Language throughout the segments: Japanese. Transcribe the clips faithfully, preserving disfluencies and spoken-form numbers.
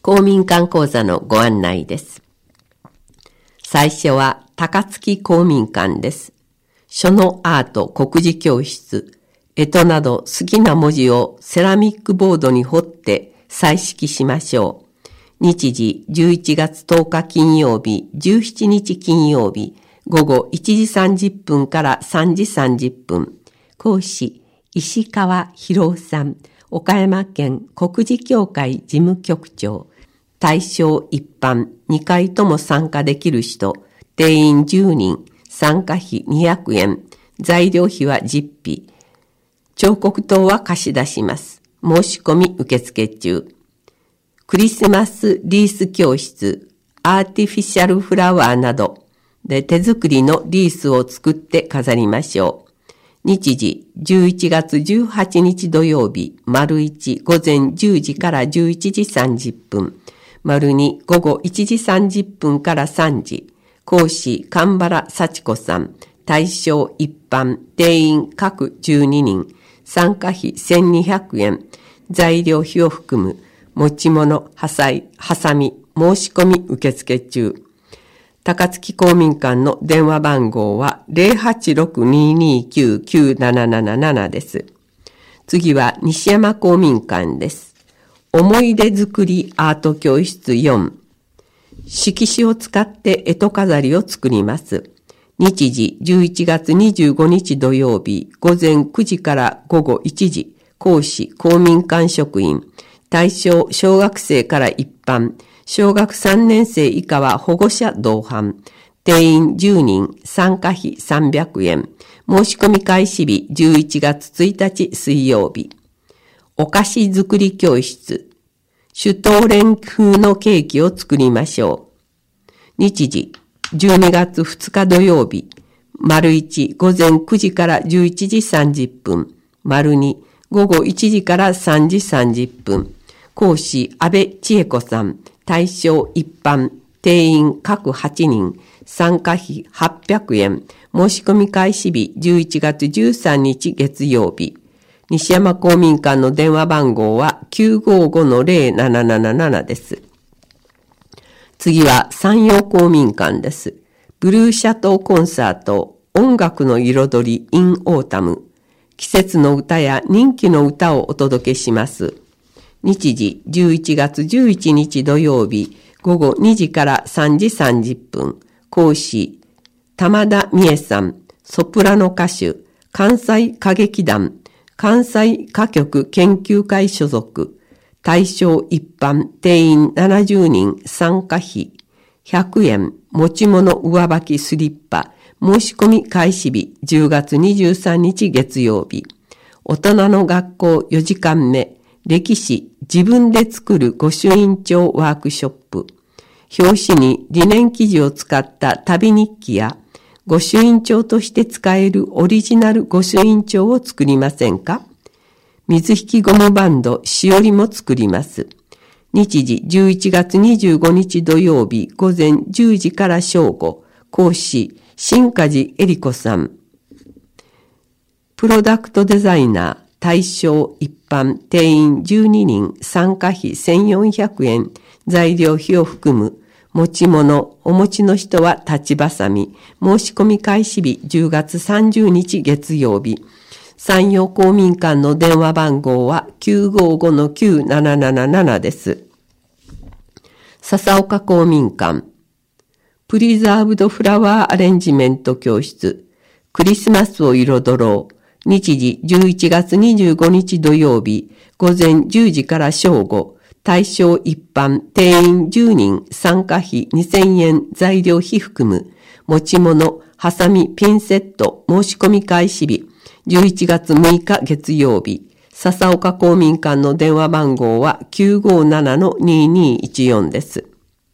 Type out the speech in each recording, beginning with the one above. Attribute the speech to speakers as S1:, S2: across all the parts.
S1: 公民館講座のご案内です。最初は高槻公民館です。書のアート国字教室、干支など好きな文字をセラミックボードに彫って彩色しましょう。日時じゅういちがつとおか金曜日、じゅうしちにち金曜日、午後いちじさんじゅっぷんからさんじさんじゅっぷん。講師、石川博夫さん、岡山県国字協会事務局長。対象一般、にかいとも参加できる人、定員じゅうにん、参加費にひゃくえん、材料費は実費。彫刻刀は貸し出します。申し込み受付中。クリスマスリース教室、アーティフィシャルフラワーなどで手作りのリースを作って飾りましょう。日時じゅういちがつじゅうはちにち土曜日、丸いち午前じゅうじからじゅういちじさんじゅっぷん、丸に午後いちじさんじゅっぷんからさんじ。講師、神原幸子さん。対象一般、定員各じゅうににん。参加費せんにひゃくえん。材料費を含む。持ち物、はさい、はさみ、申し込み受付中。高槻公民館の電話番号は ゼロはちろくにーにーきゅうきゅうななななな です。次は西山公民館です。思い出作りアート教室よん。色紙を使って干支飾りを作ります。日時じゅういちがつにじゅうごにち土曜日、午前くじから午後いちじ。講師、公民館職員。対象、小学生から一般。小学さんねんせい以下は保護者同伴。定員じゅうにん、参加費さんびゃくえん。申し込み開始日じゅういちがつついたち水曜日。お菓子作り教室。シュトーレン風のケーキを作りましょう。日時、じゅうにがつふつか土曜日。丸いち午前くじからじゅういちじさんじゅっぷん。丸に午後いちじからさんじさんじゅっぷん。講師、安倍千恵子さん。対象一般。定員各はちにん。参加費はっぴゃくえん。申し込み開始日じゅういちがつじゅうさんにち月曜日。西山公民館の電話番号は きゅうごごのゼロななななな です。次は山陽公民館です。ブルーシャトーコンサート、音楽の彩り in オータム。季節の歌や人気の歌をお届けします。日時じゅういちがつじゅういちにち土曜日、午後にじからさんじさんじゅっぷん。講師、玉田美恵さん、ソプラノ歌手、関西歌劇団、関西歌曲研究会所属。対象一般、定員ななじゅうにん、参加費ひゃくえん。持ち物上履きスリッパ。申し込み開始日じゅうがつにじゅうさんにち月曜日。大人の学校よじかんめ。歴史自分で作る御朱印帳ワークショップ。表紙にリネン生地を使った旅日記や御朱印帳として使えるオリジナル御朱印帳を作りませんか？水引ゴムバンド、しおりも作ります。日時じゅういちがつにじゅうごにち土曜日午前じゅうじから正午。講師、新梶恵里子さん。プロダクトデザイナー。対象一般、定員じゅうににん、参加費せんよんひゃくえん、材料費を含む。持ち物、お持ちの人は立ちばさみ。申し込み開始日じゅうがつさんじゅうにち月曜日。山陽公民館の電話番号は きゅうごごのきゅうななななな です。笹岡公民館。プリザーブドフラワーアレンジメント教室。クリスマスを彩ろう。日時じゅういちがつにじゅうごにち土曜日、午前じゅうじから正午。対象一般、定員じゅうにん、参加費にせんえん、材料費含む。持ち物、ハサミ、ピンセット、申し込み開始日、じゅういちがつむいか月曜日。笹岡公民館の電話番号は きゅうごななのにーにーいちよん です。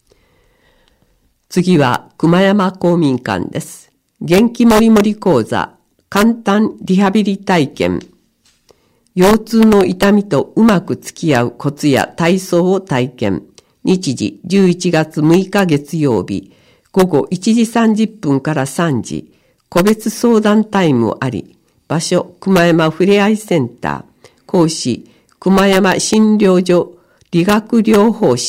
S1: 次は熊山公民館です。元気もりもり講座。簡単リハビリ体験。腰痛の痛みとうまく付き合うコツや体操を体験。日時じゅういちがつむいか月曜日。午後いちじさんじゅっぷんからさんじ。個別相談タイムあり。場所、熊山ふれあいセンター。講師、熊山診療所理学療法士。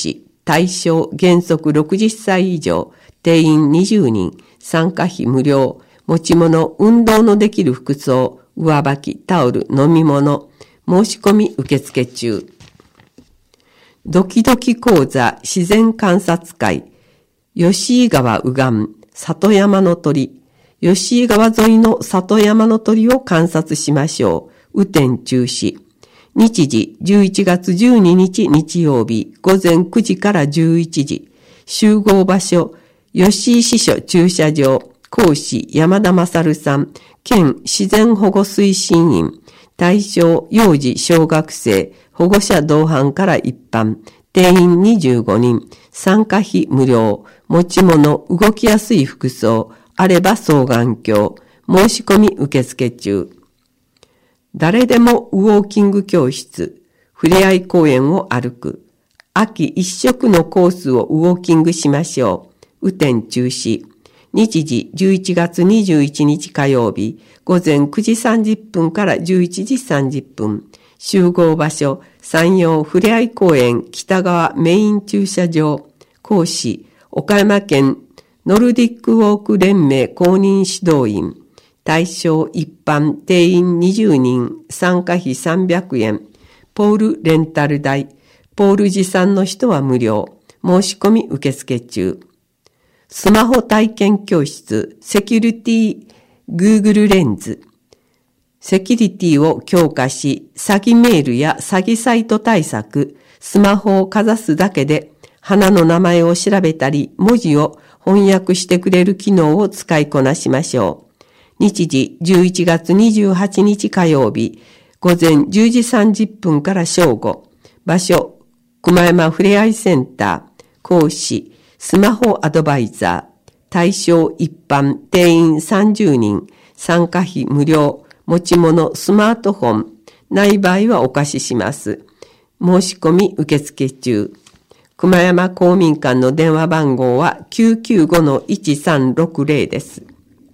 S1: 対象原則ろくじゅっさい以上、定員にじゅうにん、参加費無料、持ち物、運動のできる服装、上履き、タオル、飲み物、申し込み受付中。ドキドキ講座自然観察会、吉井川右岸、里山の鳥、吉井川沿いの里山の鳥を観察しましょう。雨天中止。日時じゅういちがつじゅうににち日曜日午前くじからじゅういちじ。集合場所、吉井支所駐車場。講師山田勝さん、県自然保護推進員。対象幼児小学生、保護者同伴から一般。定員にじゅうごにん。参加費無料。持ち物、動きやすい服装。あれば双眼鏡。申し込み受付中。誰でもウォーキング教室。ふれあい公園を歩く。秋一色のコースをウォーキングしましょう。雨天中止。日時じゅういちがつにじゅういちにち火曜日。午前くじさんじゅっぷんからじゅういちじさんじゅっぷん。集合場所。山陽ふれあい公園北側メイン駐車場。講師。岡山県ノルディックウォーク連盟公認指導員。対象一般定員にじゅうにん。参加費さんびゃくえん。ポールレンタル代。ポール持参の人は無料。申し込み受付中。スマホ体験教室。セキュリティ Google レンズ。セキュリティを強化し、詐欺メールや詐欺サイト対策、スマホをかざすだけで、花の名前を調べたり、文字を翻訳してくれる機能を使いこなしましょう。日時じゅういちがつにじゅうはちにち火曜日、午前じゅうじさんじゅっぷんから正午。場所、熊山ふれあいセンター。講師、スマホアドバイザー。対象一般、定員さんじゅうにん。参加費無料。持ち物、スマートフォン。ない場合はお貸しします。申し込み受付中。熊山公民館の電話番号は きゅうきゅうごのいちさんろくぜろ です。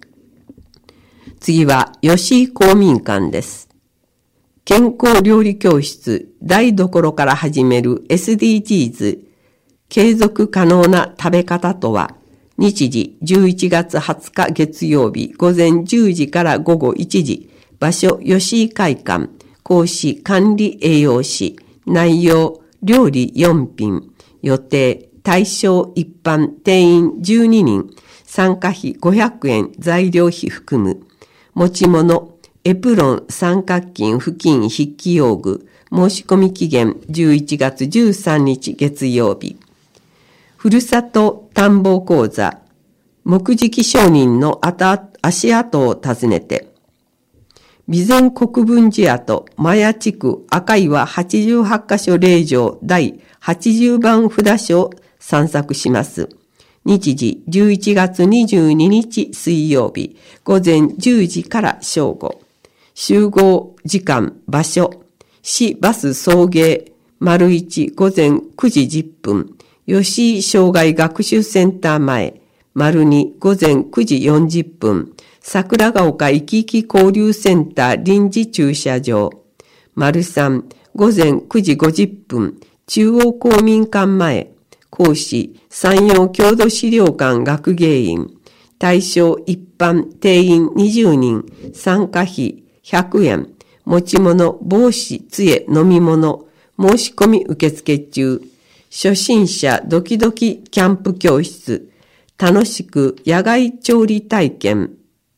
S1: 次は吉井公民館です。健康料理教室、台所から始める エスディージーズ、継続可能な食べ方とは、日時じゅういちがつはつか月曜日午前じゅうじから午後いちじ、場所吉井会館、講師管理栄養士、内容料理よんぴん、予定対象一般定員じゅうににん、参加費ごひゃくえん材料費含む、持ち物エプロン三角巾布巾筆記用具、申し込み期限じゅういちがつじゅうさんにち月曜日。ふるさと田んぼ講座、木喰商人の足跡を訪ねて、備前国分寺跡、マヤ地区赤岩はちじゅうはちかしょ霊場第はちじゅうばん札所を散策します。日時じゅういちがつにじゅうににち水曜日、午前じゅうじから正午。集合時間、場所、市バス送迎、丸一午前くじじゅっぷん、吉井障害学習センター前、丸二午前くじよんじゅっぷん、桜ヶ丘いきいき交流センター臨時駐車場、丸三午前くじごじゅっぷん、中央公民館前、講師山陽郷土資料館学芸員、対象一般定員にじゅうにん、参加費ひゃくえん、持ち物帽子杖飲み物、申し込み受付中、初心者ドキドキキャンプ教室、楽しく野外調理体験、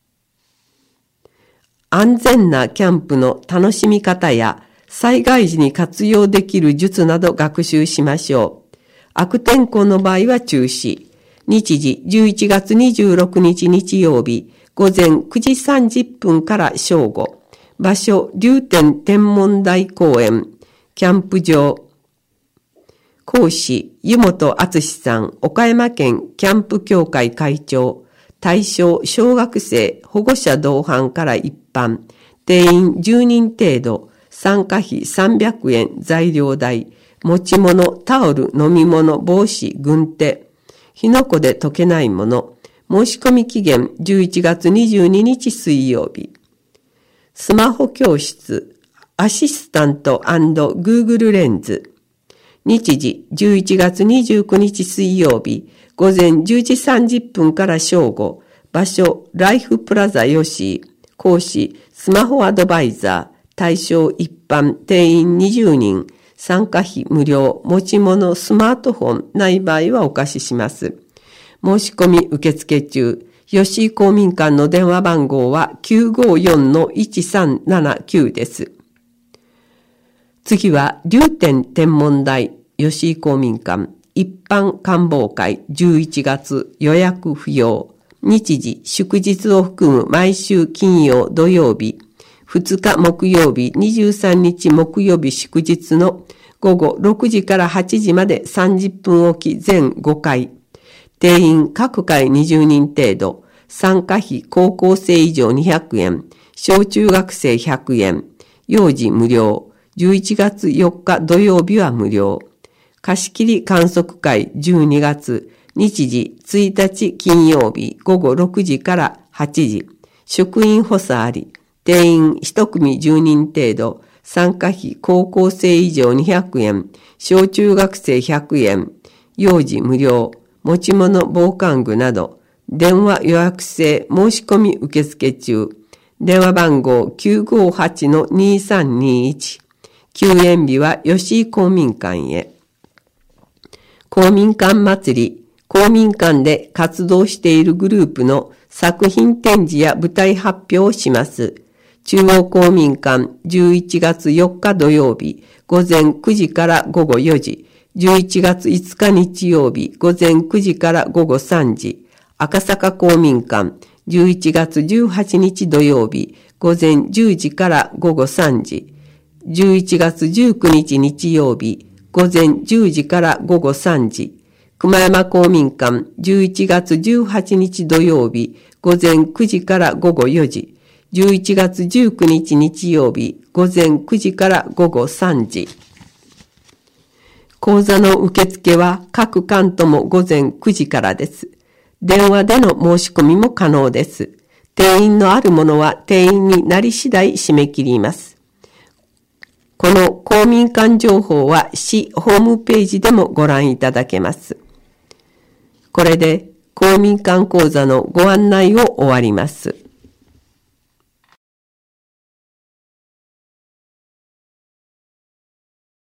S1: 安全なキャンプの楽しみ方や災害時に活用できる術など学習しましょう。悪天候の場合は中止。日時じゅういちがつにじゅうろくにち日曜日、午前くじさんじゅっぷんから正午。場所、龍天天文台公園、キャンプ場。講師、湯本敦さん、岡山県キャンプ協会会長。対象、小学生、保護者同伴から一般。定員じゅうにん程度。参加費さんびゃくえん材料代。持ち物、タオル、飲み物、帽子、軍手。火の粉で溶けないもの。申し込み期限じゅういちがつにじゅうににち水曜日。スマホ教室、アシスタント &Google レンズ。 日時じゅういちがつにじゅうくにち水曜日、午前じゅうじさんじゅっぷんから正午、場所、ライフプラザ吉井、講師、スマホアドバイザー、対象一般、定員にじゅうにん、参加費無料、持ち物、スマートフォンない場合はお貸しします。申し込み受付中、吉井公民館の電話番号は きゅうごよんのいちさんななきゅう です。次は、龍天天文台、吉井公民館、一般観望会じゅういちがつ予約不要。日時、祝日を含む毎週金曜土曜日、ふつか木曜日、にじゅうさんにち木曜日祝日の午後ろくじからはちじまでさんじゅっぷんおき全ごかい。定員各回にじゅうにん程度。参加費高校生以上にひゃくえん。小中学生ひゃくえん。幼児無料。じゅういちがつよっか土曜日は無料。貸切観測会じゅうにがつ。日時ついたち金曜日午後ろくじからはちじ。職員補佐あり。定員いち組じゅうにん程度。参加費高校生以上にひゃくえん。小中学生ひゃくえん。幼児無料。持ち物防寒具など。電話予約制申し込み受付中。電話番号 きゅうごはちのにさんにいち。休園日は吉井公民館へ。公民館祭り。公民館で活動しているグループの作品展示や舞台発表をします。中央公民館じゅういちがつよっか土曜日午前くじから午後よじ。じゅういちがついつか日曜日午前くじから午後さんじ。赤坂公民館じゅういちがつじゅうはちにち土曜日午前じゅうじから午後さんじ。じゅういちがつじゅうくにち日曜日午前じゅうじから午後さんじ。熊山公民館じゅういちがつじゅうはちにち土曜日午前くじから午後よじ。じゅういちがつじゅうくにち日曜日午前くじから午後さんじ。講座の受付は各館とも午前くじからです。電話での申し込みも可能です。定員のあるものは定員になり次第締め切ります。この公民館情報は市ホームページでもご覧いただけます。これで公民館講座のご案内を終わります。